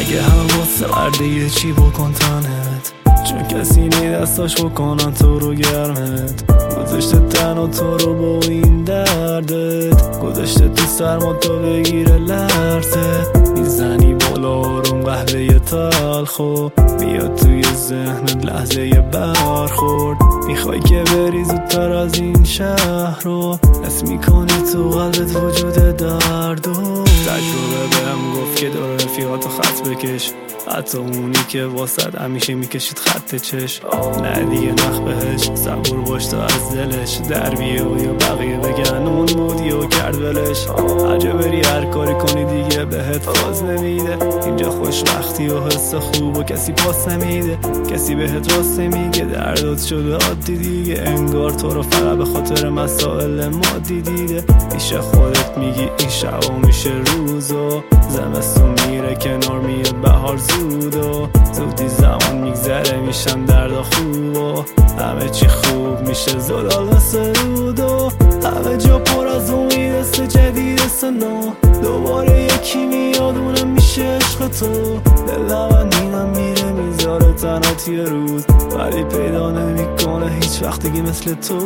اگه هوا سرده چی بکن تنت، چون کسی نی دستاش بکنن تو رو گرمت. گذاشته تنها تو رو با این دردت، گذاشته تو سرما تو بگیره لرزت. میزنی بالا آروم قهوه تلخو، میاد توی ذهنت لحظه برخورد. میخوای که بری زودتر از این شهر رو، حس میکنی تو قلبت وجود درد. و تجربه بهم گفت که دور رفیقاتو خط بکش، حتی اونی که واسد همیشه میکشید خط چش. نه دیگه نخ بهش، صبور باش تا از دلش در بیه و یا بقیه بگن اون مودی و کرد ولش. هرجا بری هر کاری کنی دیگه بهت فاز نمیده، اینجا خوشبختی و حس خوب و کسی پاس نمیده. کسی بهت راست نمیگه، دردات شده عادی دیگه، انگار تو رو فقط به خاطر مسائل مادی دیده. پیش خودت میگی این شبا میشه روز و زمستون میره کنار میاد بهار زود و زودی زمان میگذره میشن دردا خوب و همه چی خوب میشه زلال مثل رود و همه جا پر از امید است جدید است نو. دوباره یکی میاد اونم میشه عشق تو، دلم اینم میره میذاره تنها یه روز، ولی پیدا نمیکنه هیچ وقت دیگه مثل تو.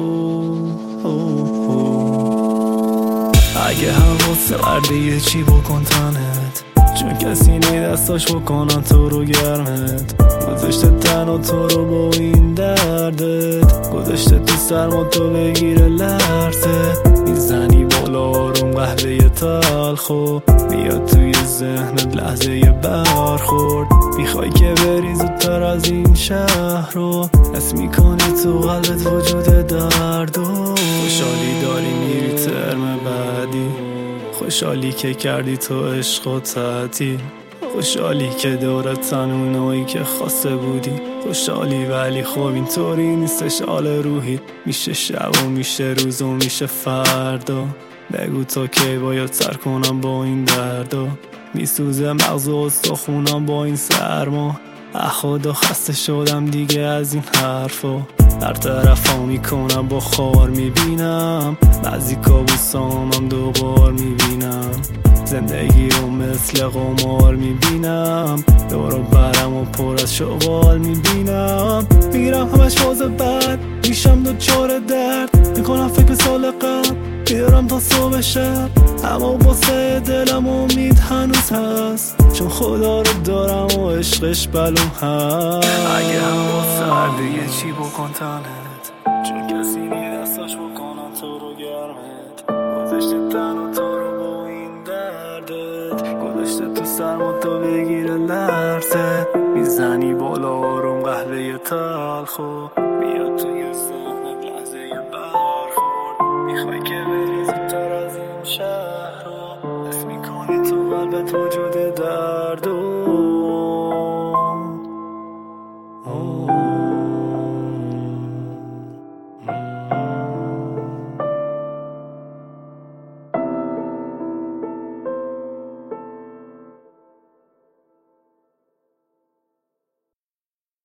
اگه هوا سرده چی بکن تنت، چون کسی نی دستاش بکنن تو رو گرمت. گذاشته تنها تو رو با این دردت، گذاشته تو سرما تو بگیره لرزت. میزنی بالا آروم قهوه تلخو، میاد توی ذهنت لحظه برخورد. میخوای که بری زودتر از این شهر رو، حس میکنی تو قلبت وجود درد. و خوشحالی داری میری ترم بعدی، خوشحالی که کردی تو عشق و تعطیل، خوشحالی که دورتن اونایی که خواسته بودی. خوشحالی ولی خب اینطوری نیستش حال روحی، میشه شب و میشه روز و میشه فردا. بگو تا کی باید سر کنم با این دردا، میسوزه مغز و استخونم با این سرما. خدا خسته شدم دیگه از این حرفا، هر طرفا میکنم با خار میبینم، بعضی کابوسامم دوبار میبینم. زندگی رو مثل قمار میبینم، دورو برم و پر از شغال میبینم. میرم همش فاز بعد میشم دوچار درد، میکنم فکر سال قبل بیارم تا صبح شب. اما واسه دلم امید هنوز هست، چون خدا رو دارم و عشقش بلوم هست. اگه هوا سرده چی بکن تنت، چون کسی نی دستاش بکنم تو رو گرمت. گذاشته تنها تو رو با این دردت، گذاشته تو سرما تو بگیره لرزت. میزنی بالا آروم قهوه تلخو، میاد توی ذهنت لحظه برخورد. میخوای که بری زودتر از این شهر رو، حس میکنی تو قلبت وجود درد.